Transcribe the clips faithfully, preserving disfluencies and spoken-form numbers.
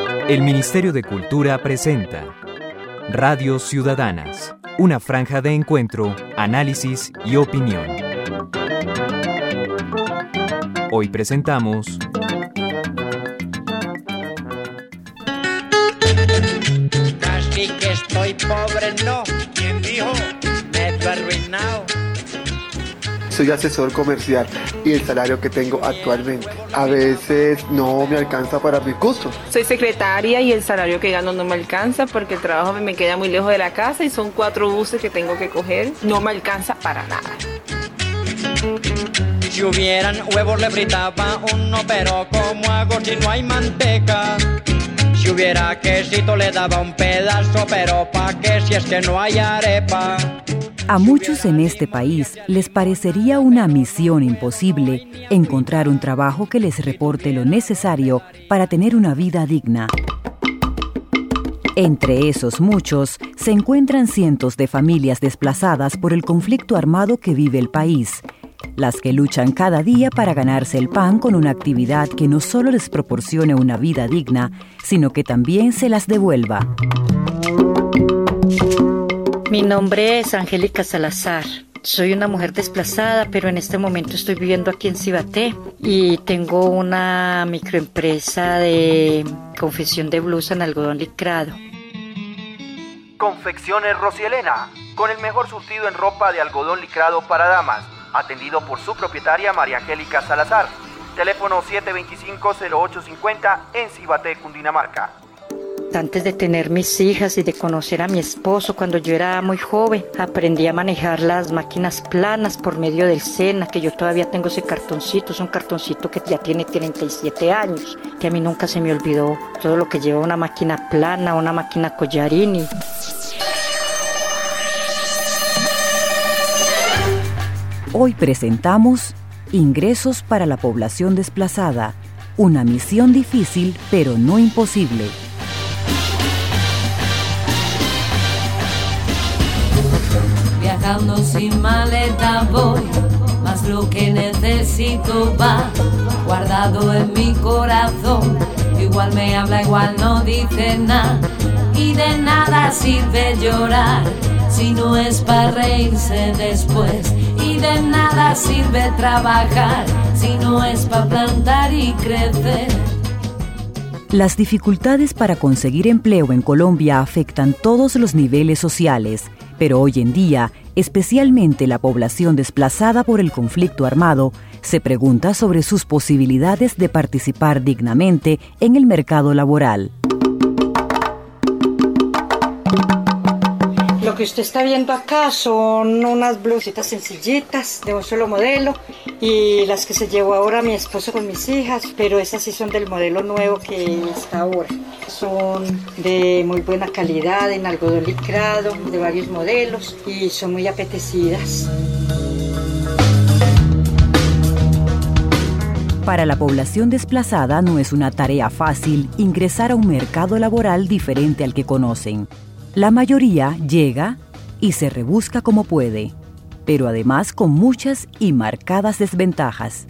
El Ministerio de Cultura presenta Radio Ciudadanas, una franja de encuentro, análisis y opinión. Hoy presentamos Casi que estoy pobre, no. ¿Quién dijo? Medio arruinado. Soy asesor comercial y el salario que tengo actualmente a veces no me alcanza para mi gusto. Soy secretaria y el salario que gano no me alcanza porque el trabajo me queda muy lejos de la casa y son cuatro buses que tengo que coger. No me alcanza para nada. Si hubieran huevos le fritaba uno, pero ¿cómo hago si no hay manteca? Si hubiera quesito le daba un pedazo, pero ¿pa' qué si es que no hay arepa? A muchos en este país les parecería una misión imposible encontrar un trabajo que les reporte lo necesario para tener una vida digna. Entre esos muchos se encuentran cientos de familias desplazadas por el conflicto armado que vive el país, las que luchan cada día para ganarse el pan con una actividad que no solo les proporcione una vida digna, sino que también se las devuelva. Mi nombre es Angélica Salazar. Soy una mujer desplazada, pero en este momento estoy viviendo aquí en Cibaté y tengo una microempresa de confección de blusa en algodón licrado. Confecciones Rosielena, con el mejor surtido en ropa de algodón licrado para damas, atendido por su propietaria María Angélica Salazar. Teléfono siete dos cinco, cero ocho cinco cero en Cibaté, Cundinamarca. Antes de tener mis hijas y de conocer a mi esposo, cuando yo era muy joven, aprendí a manejar las máquinas planas por medio del Sena, que yo todavía tengo ese cartoncito, es un cartoncito que ya tiene treinta y siete años, que a mí nunca se me olvidó todo lo que lleva una máquina plana, una máquina Collarini. Hoy presentamos Ingresos para la población desplazada, una misión difícil pero no imposible. Viajando sin maleta voy, más lo que necesito va guardado en mi corazón. Igual me habla, igual no dice nada, y de nada sirve llorar si no es para reírse después, y de nada sirve trabajar si no es para plantar y crecer. Las dificultades para conseguir empleo en Colombia afectan todos los niveles sociales, pero hoy en día, especialmente la población desplazada por el conflicto armado, se pregunta sobre sus posibilidades de participar dignamente en el mercado laboral. Lo que usted está viendo acá son unas blusitas sencillitas de un solo modelo y las que se llevó ahora mi esposo con mis hijas, pero esas sí son del modelo nuevo que está ahora. Son de muy buena calidad, en algodón licrado, de varios modelos y son muy apetecidas. Para la población desplazada no es una tarea fácil ingresar a un mercado laboral diferente al que conocen. La mayoría llega y se rebusca como puede, pero además con muchas y marcadas desventajas.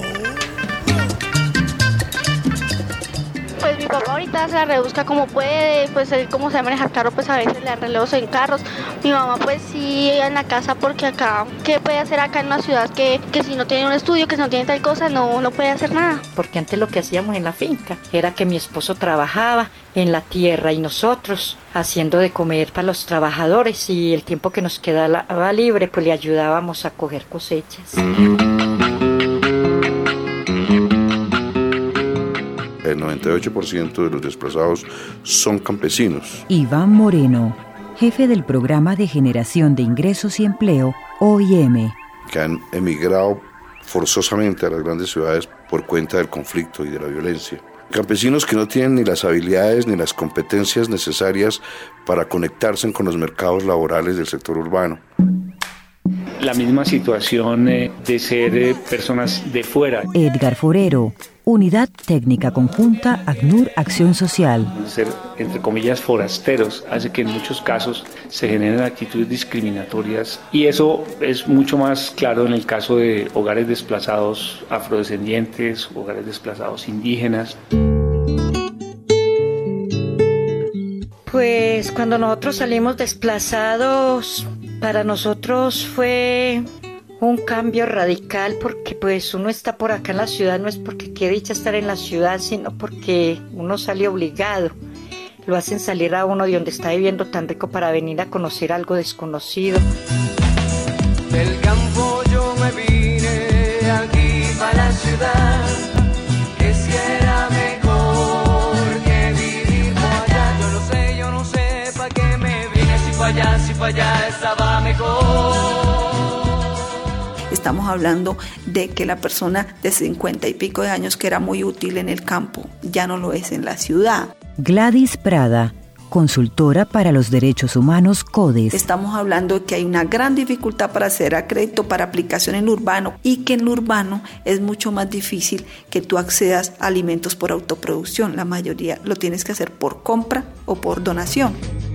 Pues mi papá ahorita se la rebusca como puede, pues él como sabe manejar carro, pues a veces le arreglamos en carros. Mi mamá pues sí en la casa porque acá, ¿qué puede hacer acá en una ciudad que, que si no tiene un estudio, que si no tiene tal cosa, no, no puede hacer nada? Porque antes lo que hacíamos en la finca era que mi esposo trabajaba en la tierra y nosotros haciendo de comer para los trabajadores y el tiempo que nos quedaba libre pues le ayudábamos a coger cosechas. El noventa y ocho por ciento de los desplazados son campesinos. Iván Moreno, jefe del Programa de Generación de Ingresos y Empleo, O I M. Que han emigrado forzosamente a las grandes ciudades por cuenta del conflicto y de la violencia. Campesinos que no tienen ni las habilidades ni las competencias necesarias para conectarse con los mercados laborales del sector urbano. La misma situación eh, de ser eh, personas de fuera. Edgar Forero, Unidad Técnica Conjunta ACNUR Acción Social. Ser, entre comillas, forasteros hace que en muchos casos se generen actitudes discriminatorias y eso es mucho más claro en el caso de hogares desplazados afrodescendientes, hogares desplazados indígenas. Pues cuando nosotros salimos desplazados, para nosotros fue un cambio radical, porque pues uno está por acá en la ciudad, no es porque quiere dicha estar en la ciudad, sino porque uno sale obligado. Lo hacen salir a uno de donde está viviendo tan rico para venir a conocer algo desconocido. Del campo yo me vine aquí para la ciudad, que si era mejor que vivir por allá. Yo no sé, yo no sé para qué me vine, si para allá, si para allá estaba mejor. Estamos hablando de que la persona de cincuenta y pico de años que era muy útil en el campo, ya no lo es en la ciudad. Gladys Prada, consultora para los derechos humanos CODES. Estamos hablando de que hay una gran dificultad para hacer crédito para aplicación en lo urbano, y que en lo urbano es mucho más difícil que tú accedas a alimentos por autoproducción. La mayoría lo tienes que hacer por compra o por donación.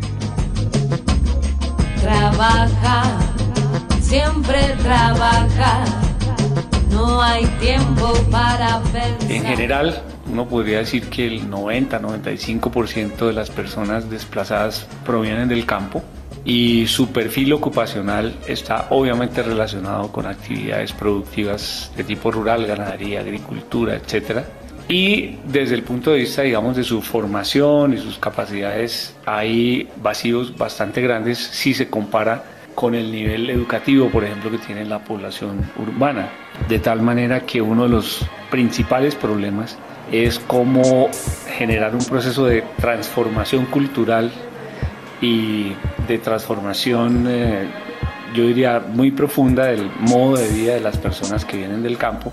Trabaja, siempre trabaja, no hay tiempo para pensar. En general, uno podría decir que el noventa a noventa y cinco por ciento de las personas desplazadas provienen del campo, y su perfil ocupacional está obviamente relacionado con actividades productivas de tipo rural, ganadería, agricultura, etcétera. Y desde el punto de vista, digamos, de su formación y sus capacidades, hay vacíos bastante grandes si se compara con el nivel educativo, por ejemplo, que tiene la población urbana. De tal manera que uno de los principales problemas es cómo generar un proceso de transformación cultural y de transformación, eh, yo diría, muy profunda del modo de vida de las personas que vienen del campo.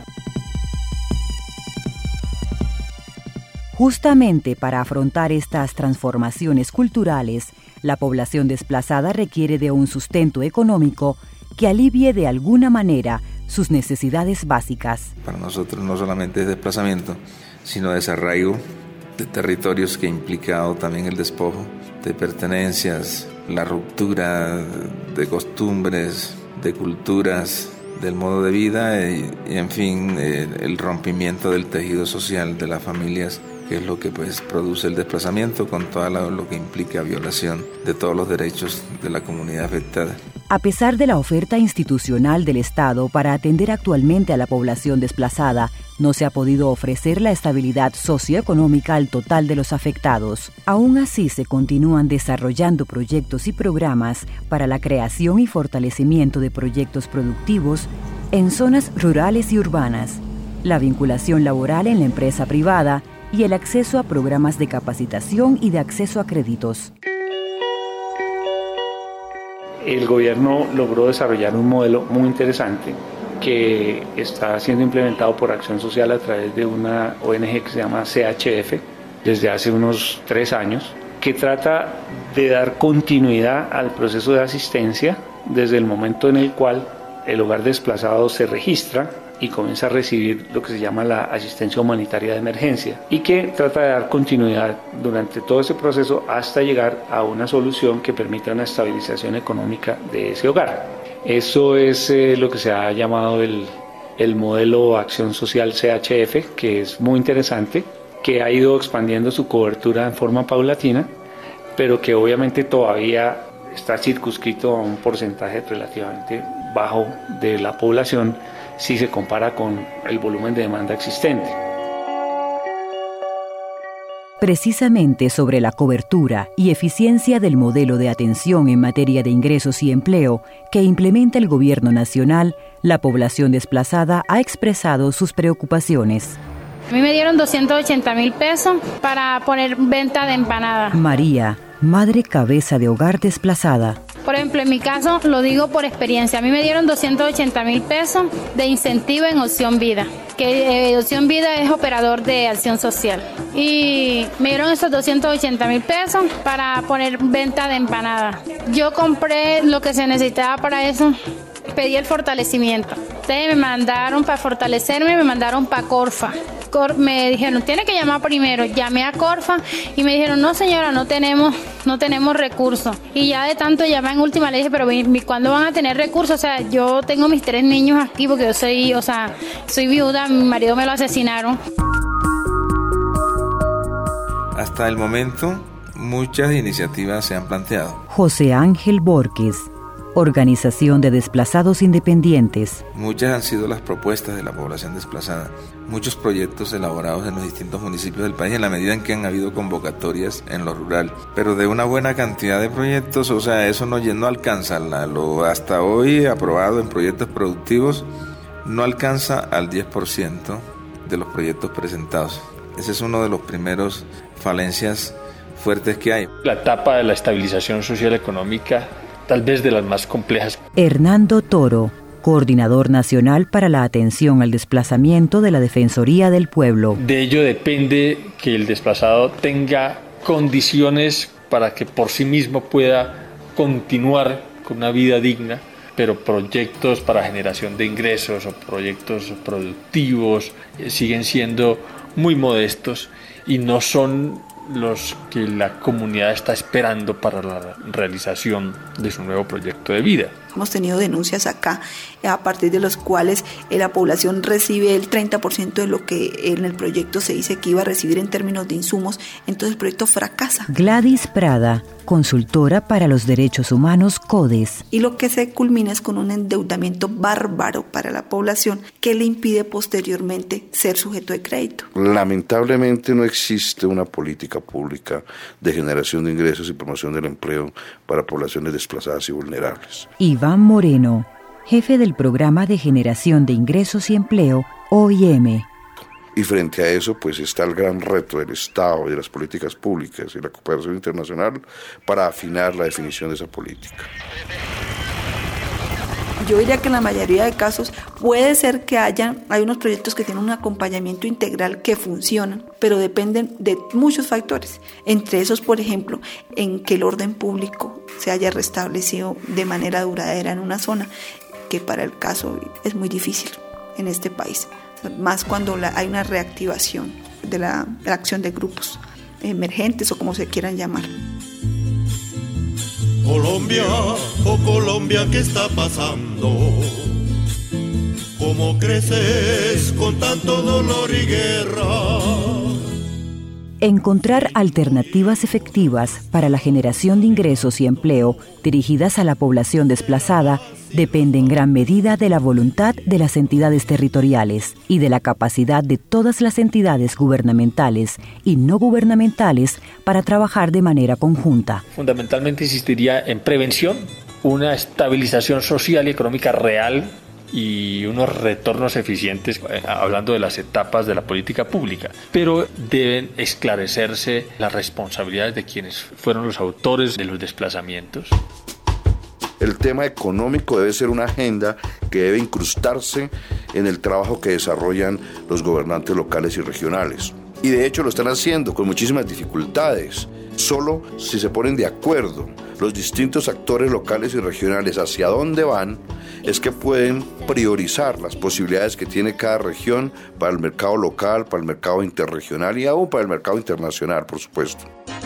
Justamente para afrontar estas transformaciones culturales, la población desplazada requiere de un sustento económico que alivie de alguna manera sus necesidades básicas. Para nosotros no solamente es desplazamiento, sino desarraigo de territorios que ha implicado también el despojo de pertenencias, la ruptura de costumbres, de culturas, del modo de vida y, y en fin, eh, el rompimiento del tejido social de las familias, que es lo que pues produce el desplazamiento con todo lo que implica violación de todos los derechos de la comunidad afectada. A pesar de la oferta institucional del Estado para atender actualmente a la población desplazada, no se ha podido ofrecer la estabilidad socioeconómica al total de los afectados. Aún así, se continúan desarrollando proyectos y programas para la creación y fortalecimiento de proyectos productivos en zonas rurales y urbanas, la vinculación laboral en la empresa privada y el acceso a programas de capacitación y de acceso a créditos. El gobierno logró desarrollar un modelo muy interesante que está siendo implementado por Acción Social a través de una O N G que se llama C H F desde hace unos tres años, que trata de dar continuidad al proceso de asistencia desde el momento en el cual el hogar desplazado se registra y comienza a recibir lo que se llama la asistencia humanitaria de emergencia, y que trata de dar continuidad durante todo ese proceso hasta llegar a una solución que permita una estabilización económica de ese hogar. Eso es eh, lo que se ha llamado el, el modelo Acción Social C H F, que es muy interesante, que ha ido expandiendo su cobertura en forma paulatina, pero que obviamente todavía está circunscrito a un porcentaje relativamente bajo de la población si se compara con el volumen de demanda existente. Precisamente sobre la cobertura y eficiencia del modelo de atención en materia de ingresos y empleo que implementa el Gobierno Nacional, la población desplazada ha expresado sus preocupaciones. A mí me dieron doscientos ochenta mil pesos para poner venta de empanadas. María, madre cabeza de hogar desplazada. Por ejemplo, en mi caso, lo digo por experiencia, a mí me dieron doscientos ochenta mil pesos de incentivo en Opción Vida, que eh, Opción Vida es operador de acción social. Y me dieron esos doscientos ochenta mil pesos para poner venta de empanadas. Yo compré lo que se necesitaba para eso, pedí el fortalecimiento. Ustedes me mandaron para fortalecerme, me mandaron para Corfa. Me dijeron, tiene que llamar primero. Llamé a Corfa y me dijeron, no señora, no tenemos no tenemos recursos. Y ya de tanto llamar en última le dije, pero ¿cuándo van a tener recursos? O sea, yo tengo mis tres niños aquí porque yo soy, o sea, soy viuda, mi marido me lo asesinaron. Hasta el momento, muchas iniciativas se han planteado. José Ángel Borges, Organización de Desplazados Independientes. Muchas han sido las propuestas de la población desplazada, muchos proyectos elaborados en los distintos municipios del país en la medida en que han habido convocatorias en lo rural, pero de una buena cantidad de proyectos, o sea, eso no, no alcanza, la, lo hasta hoy aprobado en proyectos productivos no alcanza al diez por ciento de los proyectos presentados. Ese es uno de los primeros falencias fuertes que hay. La etapa de la estabilización social económica, tal vez de las más complejas. Hernando Toro, Coordinador Nacional para la Atención al Desplazamiento de la Defensoría del Pueblo. De ello depende que el desplazado tenga condiciones para que por sí mismo pueda continuar con una vida digna, pero proyectos para generación de ingresos o proyectos productivos eh, siguen siendo muy modestos y no son los que la comunidad está esperando para la realización de su nuevo proyecto de vida. Hemos tenido denuncias acá a partir de los cuales la población recibe el treinta por ciento de lo que en el proyecto se dice que iba a recibir en términos de insumos, entonces el proyecto fracasa. Gladys Prada, consultora para los derechos humanos CODES. Y lo que se culmina es con un endeudamiento bárbaro para la población que le impide posteriormente ser sujeto de crédito. Lamentablemente no existe una política pública de generación de ingresos y promoción del empleo para poblaciones desplazadas y vulnerables. Iván Moreno, jefe del Programa de Generación de Ingresos y Empleo, O I M. Y frente a eso, pues está el gran reto del Estado y de las políticas públicas y la cooperación internacional para afinar la definición de esa política. Yo diría que en la mayoría de casos puede ser que hayan, hay unos proyectos que tienen un acompañamiento integral que funcionan, pero dependen de muchos factores. Entre esos, por ejemplo, en que el orden público se haya restablecido de manera duradera en una zona, que para el caso es muy difícil en este país, más cuando la, hay una reactivación de la, de la acción de grupos emergentes o como se quieran llamar. Colombia, oh Colombia, ¿qué está pasando? ¿Cómo creces con tanto dolor y guerra? Encontrar alternativas efectivas para la generación de ingresos y empleo dirigidas a la población desplazada depende en gran medida de la voluntad de las entidades territoriales y de la capacidad de todas las entidades gubernamentales y no gubernamentales para trabajar de manera conjunta. Fundamentalmente insistiría en prevención, una estabilización social y económica real y unos retornos eficientes, eh, hablando de las etapas de la política pública, pero deben esclarecerse las responsabilidades de quienes fueron los autores de los desplazamientos. El tema económico debe ser una agenda que debe incrustarse en el trabajo que desarrollan los gobernantes locales y regionales. Y de hecho lo están haciendo con muchísimas dificultades. Solo si se ponen de acuerdo los distintos actores locales y regionales hacia dónde van, es que pueden priorizar las posibilidades que tiene cada región para el mercado local, para el mercado interregional y aún para el mercado internacional, por supuesto.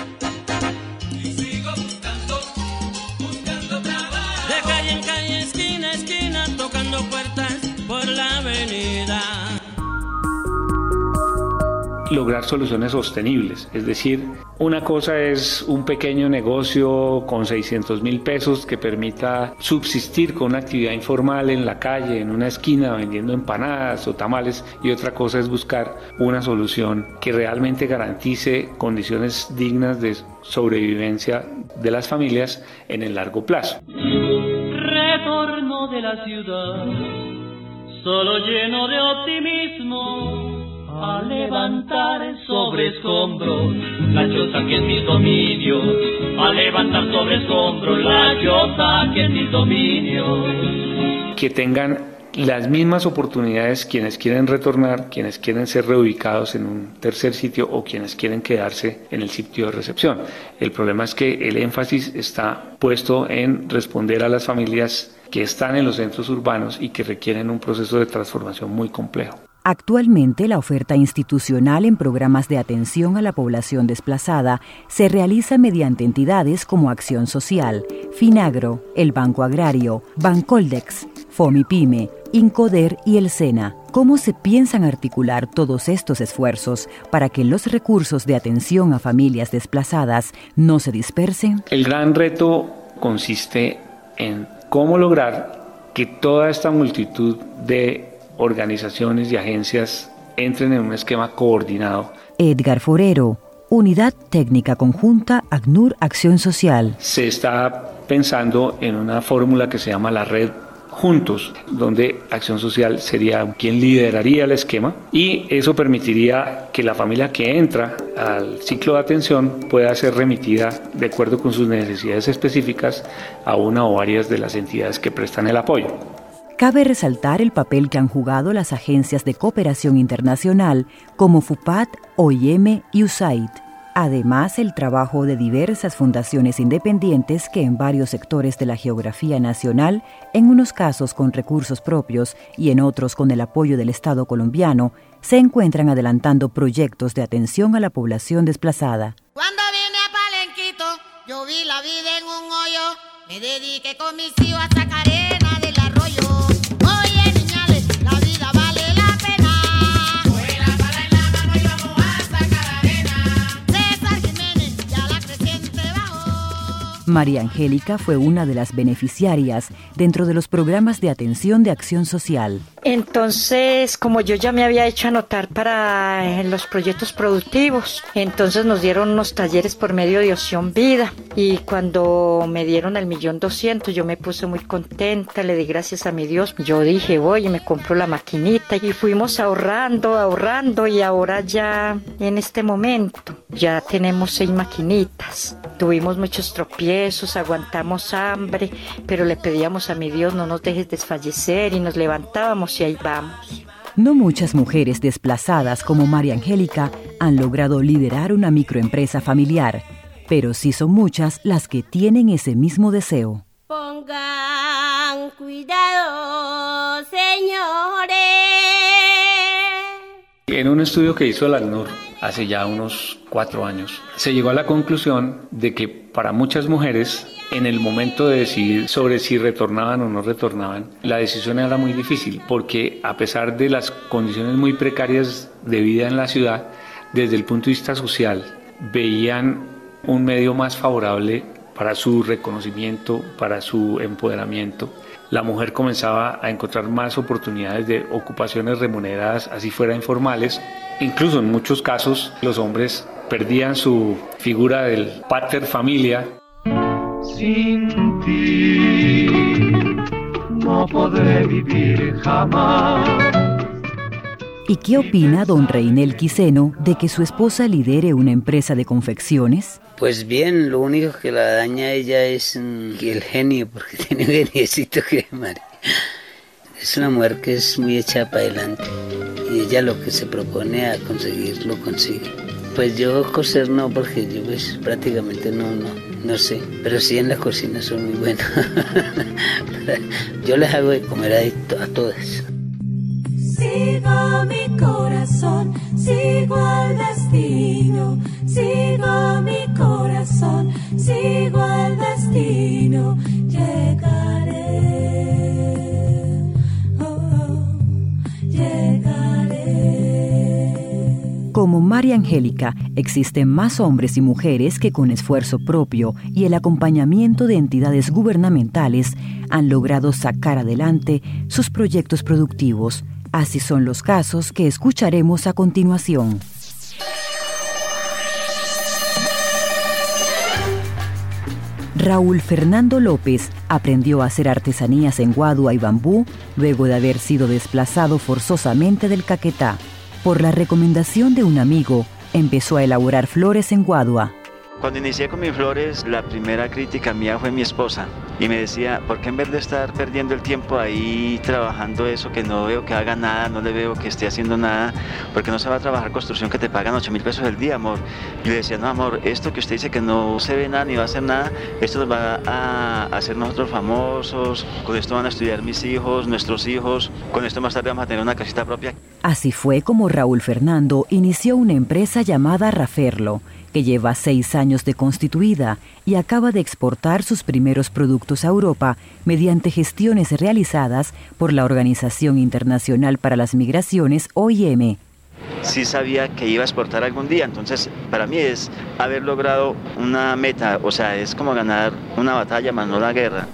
Lograr soluciones sostenibles, es decir, una cosa es un pequeño negocio con seiscientos mil pesos que permita subsistir con una actividad informal en la calle, en una esquina vendiendo empanadas o tamales, y otra cosa es buscar una solución que realmente garantice condiciones dignas de sobrevivencia de las familias en el largo plazo. Retorno de la ciudad, solo lleno de optimismo, a levantar sobre escombros la choza que es mi dominio, a levantar sobre escombros la choza que es mi dominio. Que tengan las mismas oportunidades quienes quieren retornar, quienes quieren ser reubicados en un tercer sitio o quienes quieren quedarse en el sitio de recepción. El problema es que el énfasis está puesto en responder a las familias que están en los centros urbanos y que requieren un proceso de transformación muy complejo. Actualmente, la oferta institucional en programas de atención a la población desplazada se realiza mediante entidades como Acción Social, Finagro, el Banco Agrario, Bancoldex, Fomipyme INCODER y el SENA. ¿Cómo se piensan articular todos estos esfuerzos para que los recursos de atención a familias desplazadas no se dispersen? El gran reto consiste en cómo lograr que toda esta multitud de organizaciones y agencias entren en un esquema coordinado. Edgar Forero, Unidad Técnica Conjunta ACNUR Acción Social. Se está pensando en una fórmula que se llama la red Juntos, donde Acción Social sería quien lideraría el esquema, y eso permitiría que la familia que entra al ciclo de atención pueda ser remitida de acuerdo con sus necesidades específicas a una o varias de las entidades que prestan el apoyo. Cabe resaltar el papel que han jugado las agencias de cooperación internacional como FUPAD, O I M y U S A I D. Además, el trabajo de diversas fundaciones independientes que en varios sectores de la geografía nacional, en unos casos con recursos propios y en otros con el apoyo del Estado colombiano, se encuentran adelantando proyectos de atención a la población desplazada. Cuando vine a Palenquito, yo vi la vida en un hoyo, me dediqué con mis hijos a sacar arena del arroyo. Oye, niñales, la vida vale la pena. Coge la pala en la mano y vamos a sacar arena. César Jiménez, ya la creciente bajó. María Angélica fue una de las beneficiarias dentro de los programas de atención de acción social. Entonces, como yo ya me había hecho anotar para en los proyectos productivos, entonces nos dieron unos talleres por medio de Opción Vida, y cuando me dieron el millón doscientos yo me puse muy contenta, le di gracias a mi Dios. Yo dije, voy y me compro la maquinita, y fuimos ahorrando, ahorrando, y ahora ya en este momento ya tenemos seis maquinitas. Tuvimos muchos tropiezos, aguantamos hambre, pero le pedíamos a mi Dios, no nos dejes desfallecer, y nos levantábamos y ahí vamos. No muchas mujeres desplazadas como María Angélica han logrado liderar una microempresa familiar, pero sí son muchas las que tienen ese mismo deseo. Pongan cuidado, señores. En un estudio que hizo el ACNUR hace ya unos cuatro años, se llegó a la conclusión de que para muchas mujeres, en el momento de decidir sobre si retornaban o no retornaban, la decisión era muy difícil, porque a pesar de las condiciones muy precarias de vida en la ciudad, desde el punto de vista social, veían un medio más favorable para su reconocimiento, para su empoderamiento. La mujer comenzaba a encontrar más oportunidades de ocupaciones remuneradas, así fuera informales. Incluso en muchos casos los hombres perdían su figura del pater familia. Sin ti no podré vivir jamás. ¿Y qué opina don Reinel Quiseno de que su esposa lidere una empresa de confecciones? Pues bien, lo único que la daña a ella es mm, el genio, porque tiene un geniecito que madre. Es una mujer que es muy echada para adelante, y ella lo que se propone a conseguir, lo consigue. Pues yo coser no, porque yo pues prácticamente no, no, no sé, pero sí en la cocina soy muy bueno. Yo les hago de comer a, a todas. Sigo mi corazón, sigo al destino, sigo mi corazón, sigo al destino, llegaré, oh, oh, llegaré. Como María Angélica, existen más hombres y mujeres que con esfuerzo propio y el acompañamiento de entidades gubernamentales han logrado sacar adelante sus proyectos productivos. Así son los casos que escucharemos a continuación. Raúl Fernando López aprendió a hacer artesanías en guadua y bambú luego de haber sido desplazado forzosamente del Caquetá. Por la recomendación de un amigo, empezó a elaborar flores en guadua. Cuando inicié con mis flores, la primera crítica mía fue mi esposa, y me decía, ¿por qué en vez de estar perdiendo el tiempo ahí trabajando eso, que no veo que haga nada, no le veo que esté haciendo nada, porque no se va a trabajar construcción que te pagan ocho mil pesos el día, amor? Y le decía, no, amor, esto que usted dice que no se ve nada ni va a hacer nada, esto nos va a hacer nosotros famosos, con esto van a estudiar mis hijos, nuestros hijos, con esto más tarde vamos a tener una casita propia. Así fue como Raúl Fernando inició una empresa llamada Raferlo, que lleva seis años de constituida y acaba de exportar sus primeros productos a Europa mediante gestiones realizadas por la Organización Internacional para las Migraciones, O I M. Sí sabía que iba a exportar algún día, entonces para mí es haber logrado una meta, o sea, es como ganar una batalla más no la guerra.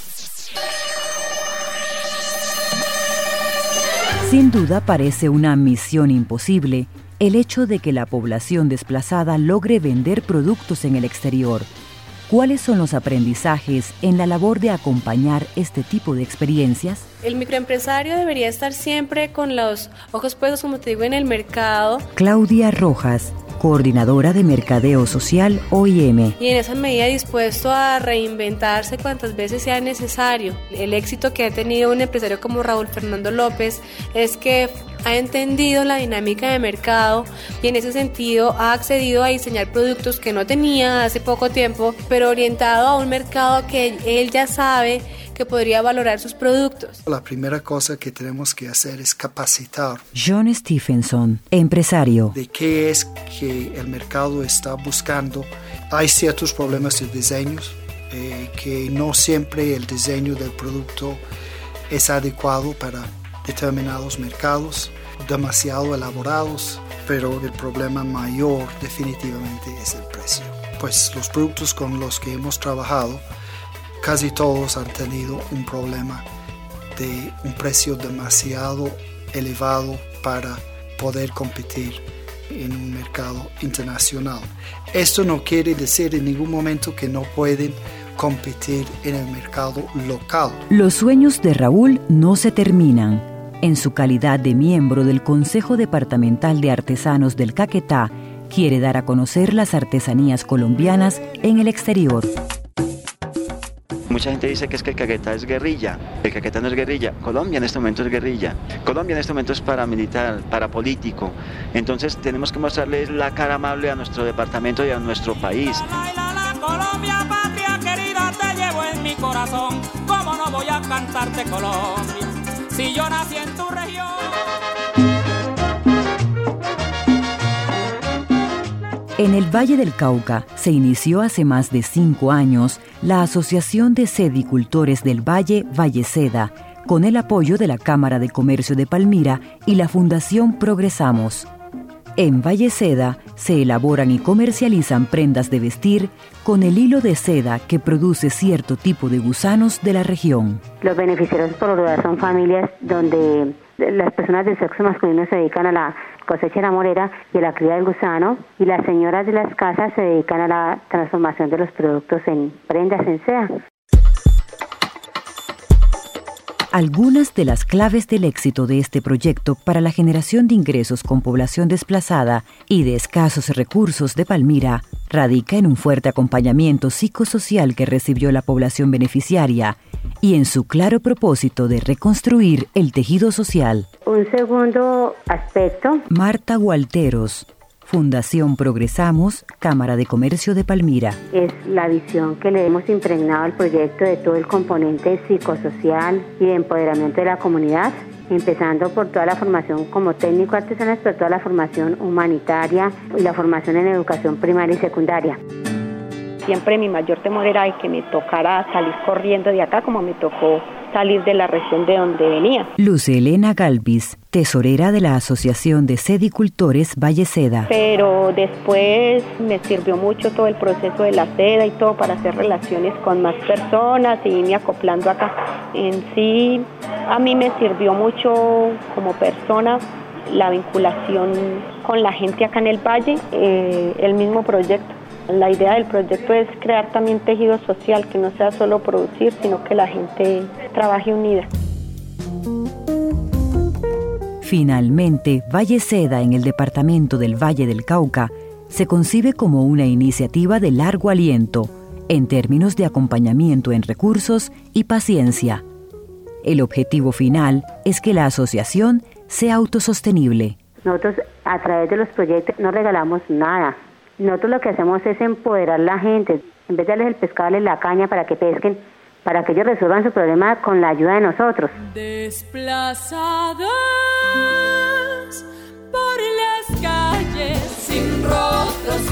Sin duda parece una misión imposible el hecho de que la población desplazada logre vender productos en el exterior. ¿Cuáles son los aprendizajes en la labor de acompañar este tipo de experiencias? El microempresario debería estar siempre con los ojos puestos, como te digo, en el mercado. Claudia Rojas, coordinadora de Mercadeo Social O I M. Y en esa medida dispuesto a reinventarse cuantas veces sea necesario. El éxito que ha tenido un empresario como Raúl Fernando López es que ha entendido la dinámica de mercado y en ese sentido ha accedido a diseñar productos que no tenía hace poco tiempo, pero orientado a un mercado que él ya sabe que podría valorar sus productos. La primera cosa que tenemos que hacer es capacitar. John Stephenson, empresario. De qué es que el mercado está buscando. Hay ciertos problemas de diseño, eh, que no siempre el diseño del producto es adecuado para determinados mercados, demasiado elaborados, pero el problema mayor definitivamente es el precio. Pues los productos con los que hemos trabajado, casi todos han tenido un problema de un precio demasiado elevado para poder competir en un mercado internacional. Esto no quiere decir en ningún momento que no pueden competir en el mercado local. Los sueños de Raúl no se terminan. En su calidad de miembro del Consejo Departamental de Artesanos del Caquetá, quiere dar a conocer las artesanías colombianas en el exterior. Mucha gente dice que es que el Caquetá es guerrilla. El Caquetá no es guerrilla. Colombia en este momento es guerrilla. Colombia en este momento es paramilitar, parapolítico. Entonces tenemos que mostrarles la cara amable a nuestro departamento y a nuestro país. Colombia, patria querida, te llevo en mi corazón. ¿Cómo no voy a cantarte Colombia si yo nací en tu región? En el Valle del Cauca se inició hace más de cinco años la Asociación de Sedicultores del Valle, Valleseda, con el apoyo de la Cámara de Comercio de Palmira y la Fundación Progresamos. En Valleseda se elaboran y comercializan prendas de vestir con el hilo de seda que produce cierto tipo de gusanos de la región. Los beneficiarios por lo general son familias donde las personas del sexo masculino se dedican a la cosecha de la morera y a la cría del gusano, y las señoras de las casas se dedican a la transformación de los productos en prendas en seda. Algunas de las claves del éxito de este proyecto para la generación de ingresos con población desplazada y de escasos recursos de Palmira radica en un fuerte acompañamiento psicosocial que recibió la población beneficiaria y en su claro propósito de reconstruir el tejido social. Un segundo aspecto. Marta Gualteros, Fundación Progresamos, Cámara de Comercio de Palmira. Es la visión que le hemos impregnado al proyecto de todo el componente psicosocial y de empoderamiento de la comunidad, empezando por toda la formación como técnico artesanal, pero toda la formación humanitaria y la formación en educación primaria y secundaria. Siempre mi mayor temor era que me tocara salir corriendo de acá, como me tocó salir de la región de donde venía. Luz Elena Galvis, tesorera de la Asociación de Sedicultores Valleseda. Pero después me sirvió mucho todo el proceso de la seda y todo para hacer relaciones con más personas y irme acoplando acá. En sí, a mí me sirvió mucho como persona la vinculación con la gente acá en el valle, eh, el mismo proyecto. La idea del proyecto es crear también tejido social, que no sea solo producir, sino que la gente trabaje unida. Finalmente, Valleseda, en el departamento del Valle del Cauca, se concibe como una iniciativa de largo aliento, en términos de acompañamiento en recursos y paciencia. El objetivo final es que la asociación sea autosostenible. Nosotros, a través de los proyectos, no regalamos nada. Nosotros lo que hacemos es empoderar a la gente. En vez de darles el pescado, darles la caña para que pesquen, para que ellos resuelvan su problema con la ayuda de nosotros. Desplazada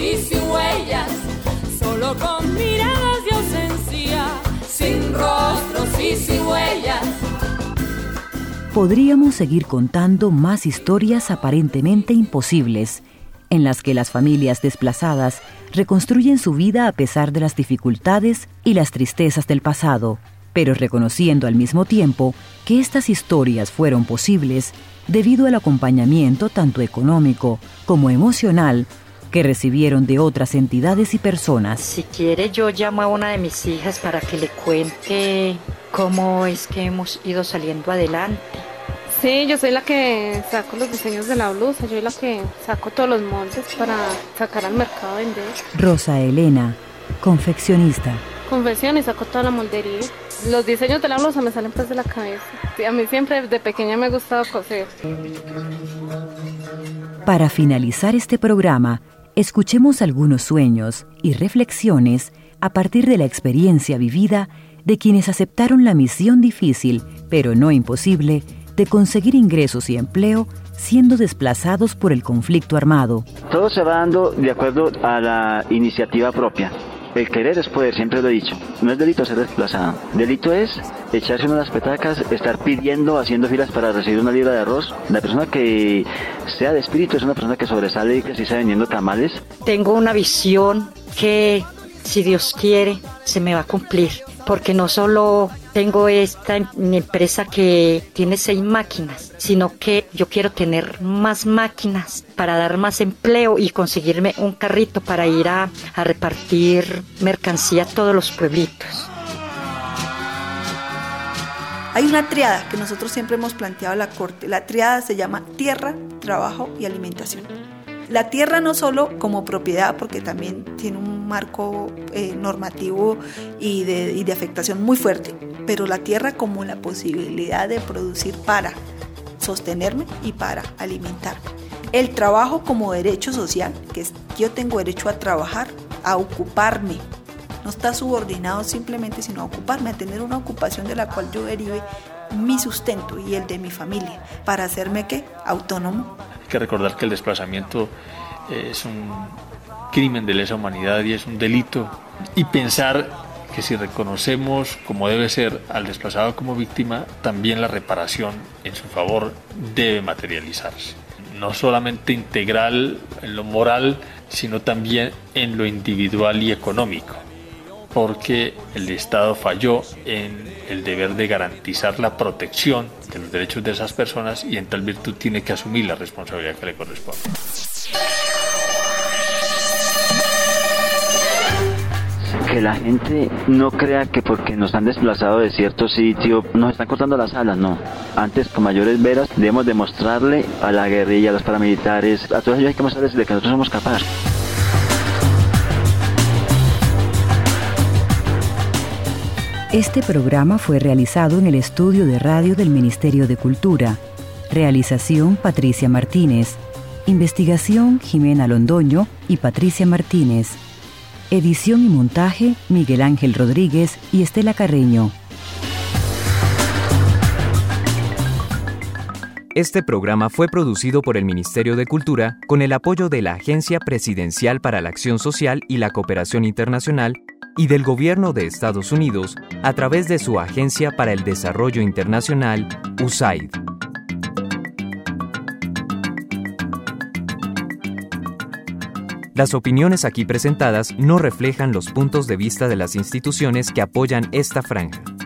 y sin huellas, solo con miradas de ausencia, sin rostros y sin huellas. Podríamos seguir contando más historias aparentemente imposibles, en las que las familias desplazadas reconstruyen su vida a pesar de las dificultades y las tristezas del pasado, pero reconociendo al mismo tiempo que estas historias fueron posibles debido al acompañamiento tanto económico como emocional que recibieron de otras entidades y personas. Si quiere, yo llamo a una de mis hijas para que le cuente cómo es que hemos ido saliendo adelante. Sí, yo soy la que saco los diseños de la blusa, yo soy la que saco todos los moldes para sacar al mercado a vender. Rosa Elena, confeccionista. Confecciono y saco toda la moldería. Los diseños de la blusa me salen pues de la cabeza. Sí, a mí siempre desde pequeña me ha gustado coser. Para finalizar este programa, escuchemos algunos sueños y reflexiones a partir de la experiencia vivida de quienes aceptaron la misión difícil, pero no imposible, de conseguir ingresos y empleo siendo desplazados por el conflicto armado. Todo se va dando de acuerdo a la iniciativa propia. El querer es poder, siempre lo he dicho. No es delito ser desplazado. Delito es echarse unas petacas, estar pidiendo, haciendo filas para recibir una libra de arroz. La persona que sea de espíritu es una persona que sobresale y que se está vendiendo tamales. Tengo una visión que, si Dios quiere, se me va a cumplir. Porque no solo tengo esta empresa que tiene seis máquinas, sino que yo quiero tener más máquinas para dar más empleo y conseguirme un carrito para ir a, a repartir mercancía a todos los pueblitos. Hay una triada que nosotros siempre hemos planteado a la Corte. La triada se llama tierra, trabajo y alimentación. La tierra no solo como propiedad, porque también tiene un marco eh, normativo y de, y de afectación muy fuerte, pero la tierra como la posibilidad de producir para sostenerme y para alimentarme. El trabajo como derecho social, que es, yo tengo derecho a trabajar, a ocuparme, no está subordinado simplemente, sino a ocuparme, a tener una ocupación de la cual yo derive mi sustento y el de mi familia, para hacerme ¿qué? Autónomo. Hay que recordar que el desplazamiento es un crimen de lesa humanidad y es un delito, y pensar que si reconocemos como debe ser al desplazado como víctima, también la reparación en su favor debe materializarse, no solamente integral en lo moral, sino también en lo individual y económico, porque el Estado falló en el deber de garantizar la protección de los derechos de esas personas, y en tal virtud tiene que asumir la responsabilidad que le corresponde. Que la gente no crea que porque nos han desplazado de cierto sitio nos están cortando las alas, no. Antes, con mayores veras, debemos demostrarle a la guerrilla, a los paramilitares, a todos ellos hay que mostrarles de que nosotros somos capaces. Este programa fue realizado en el estudio de radio del Ministerio de Cultura. Realización Patricia Martínez. Investigación Jimena Londoño y Patricia Martínez. Edición y montaje Miguel Ángel Rodríguez y Estela Carreño. Este programa fue producido por el Ministerio de Cultura con el apoyo de la Agencia Presidencial para la Acción Social y la Cooperación Internacional y del Gobierno de Estados Unidos a través de su Agencia para el Desarrollo Internacional, U S A I D. Las opiniones aquí presentadas no reflejan los puntos de vista de las instituciones que apoyan esta franja.